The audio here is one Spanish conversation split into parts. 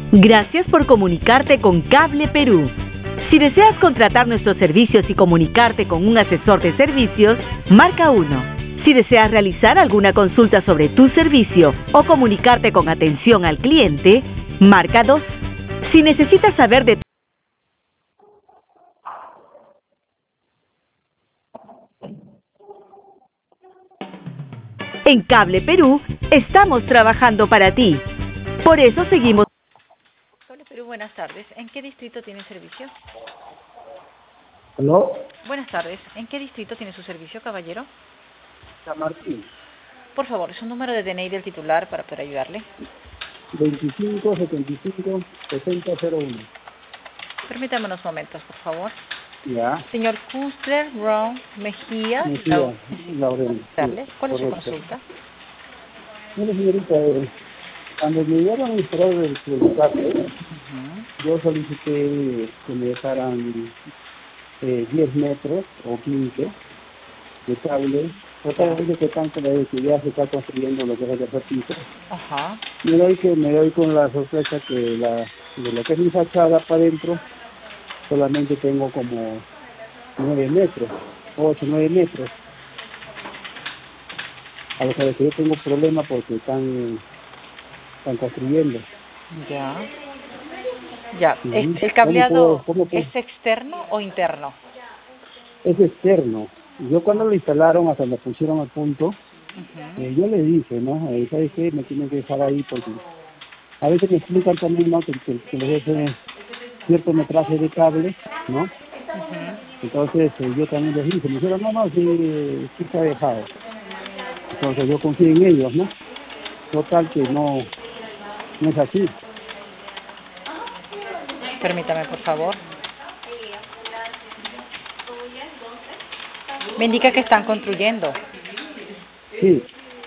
Gracias por comunicarte con Cable Perú. Si deseas contratar nuestros servicios y comunicarte con un asesor de servicios, marca 1. Si deseas realizar alguna consulta sobre tu servicio o comunicarte con atención al cliente, marca 2. Si necesitas saber de En Cable Perú, estamos trabajando para ti. Por eso seguimos. Cable Perú, buenas tardes. ¿En qué distrito tiene servicio? ¿Aló? Buenas tardes. ¿En qué distrito tiene su servicio, caballero? San Martín. Por favor, su número de DNI del titular para poder ayudarle. 25 75 60 01. Permítame unos momentos, por favor. Ya. Señor Kunstler Brown Mejía. Laurel. ¿Cuál es su Correcto. consulta? Mire, señorita, cuando me dieron el correo del cable, yo solicité que me dejaran 10 metros o 15 de cable. Otra vez que tanto de que ya se está construyendo lo que es el tercer piso. Ajá. Me doy con la sospecha que de lo que es mi fachada para adentro solamente tengo como 9 metros, 8, 9 metros. A lo que yo tengo problemas porque están construyendo. Ya. Ya. Ujú. ¿El cableado ¿Cómo puedo? es externo o interno? Es externo. Yo cuando lo instalaron, hasta me pusieron al punto, yo le dije, ¿no? ¿Sabes qué? Me tienen que dejar ahí porque a veces me explican también, ¿no? Que les deje cierto metraje de cable, ¿no? Entonces yo también les dije, me dijeron, no, sí está dejado. Entonces yo confío en ellos, ¿no? Total que no es así. Permítame, por favor. Me indica que están construyendo. Sí.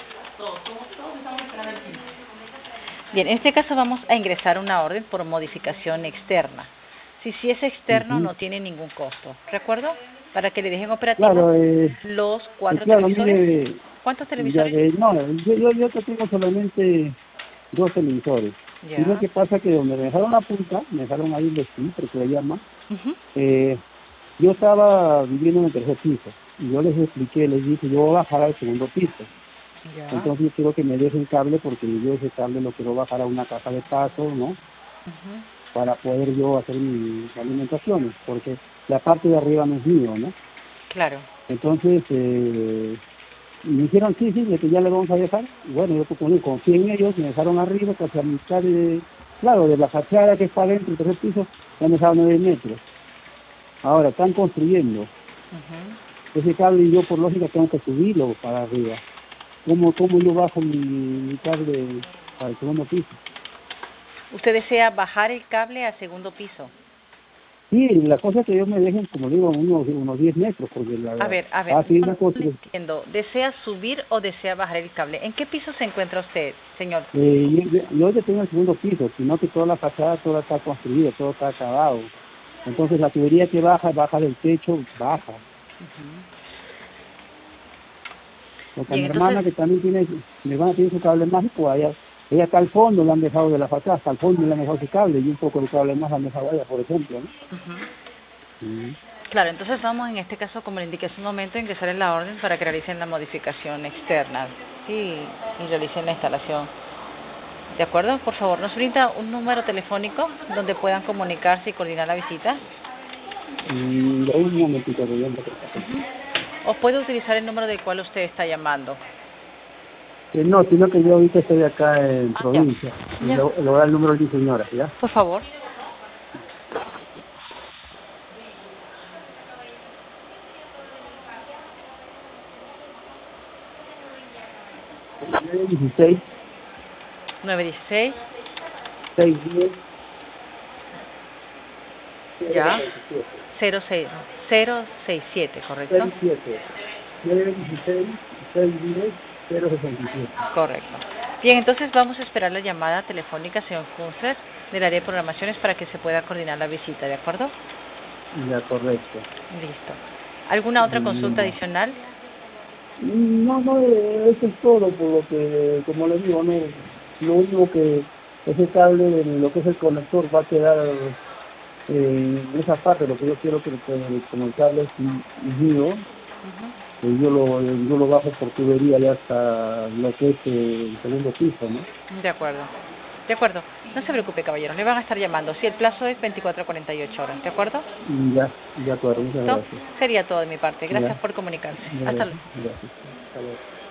Bien, en este caso vamos a ingresar una orden por modificación externa. Si es externo, no tiene ningún costo. ¿Recuerdo? Para que le dejen operativo Claro, los 4 claro, televisores. mire, ¿Cuántos televisores? yo tengo solamente 2 televisores. Ya. Y lo que pasa es que donde me dejaron la punta, me dejaron ahí el speaker que le llama, yo estaba viviendo en el tercer piso. Y yo les expliqué, les dije, yo voy a bajar al segundo piso. Ya. Entonces yo quiero que me dejen cable porque yo ese cable lo quiero bajar a una caja de paso, ¿no? Para poder yo hacer mis alimentaciones, porque la parte de arriba no es mío, ¿no? Claro. Entonces, me dijeron, sí, de que ya le vamos a dejar. Y bueno, yo como confié en ellos, me dejaron arriba, casi a mitad de la fachada que está dentro, el tercer piso, me han dejado 9 metros. Ahora, están construyendo. Ese cable yo por lógica tengo que subirlo para arriba. ¿Cómo yo bajo mi cable para el segundo piso? ¿Usted desea bajar el cable al segundo piso? Sí, la cosa es que ellos me dejen, como digo, unos 10 metros, porque A ver, no entiendo. ¿Desea subir o desea bajar el cable? ¿En qué piso se encuentra usted, señor? Yo ya tengo el segundo piso, sino que toda la fachada, toda está construida, todo está acabado. Entonces la tubería que baja del techo, baja. Porque Bien, mi hermana, que también tiene su cable mágico, ella está al fondo, le han dejado de la fachada, hasta al fondo le han dejado su cable, y un poco de cable más le han dejado a ella, por ejemplo, ¿no? Claro, entonces vamos en este caso, como le indiqué hace un momento, a ingresar en la orden para que realicen la modificación externa y realicen la instalación. ¿De acuerdo? Por favor, ¿nos brinda un número telefónico donde puedan comunicarse y coordinar la visita? Un momentito, que yo me ¿O puede utilizar el número del cual usted está llamando? No, sino que yo ahorita estoy acá en provincia. Ya. Le voy a dar el número de mi señora, ¿ya? Por favor. ¿916? 916. 610. Ya. 067, ¿correcto? 67. 916, 610, 067. Correcto. Bien, entonces vamos a esperar la llamada telefónica, señor Kunstler, del área de programaciones para que se pueda coordinar la visita, ¿de acuerdo? Ya, correcto. Listo. ¿Alguna otra consulta adicional? No, eso es todo, por lo que, como les digo, no, lo único que ese cable de lo que es el conector va a quedar en esa parte. Lo que yo quiero que como el cable es unido, yo lo bajo por tubería ya hasta lo que es el segundo piso, ¿no? De acuerdo. De acuerdo. No se preocupe, caballero. Le van a estar llamando. Sí, el plazo es 24 a 48 horas. ¿De acuerdo? Ya, de acuerdo. Muchas gracias. Sería todo de mi parte. Gracias Ya. por comunicarse. Hasta luego. Gracias. Hasta luego.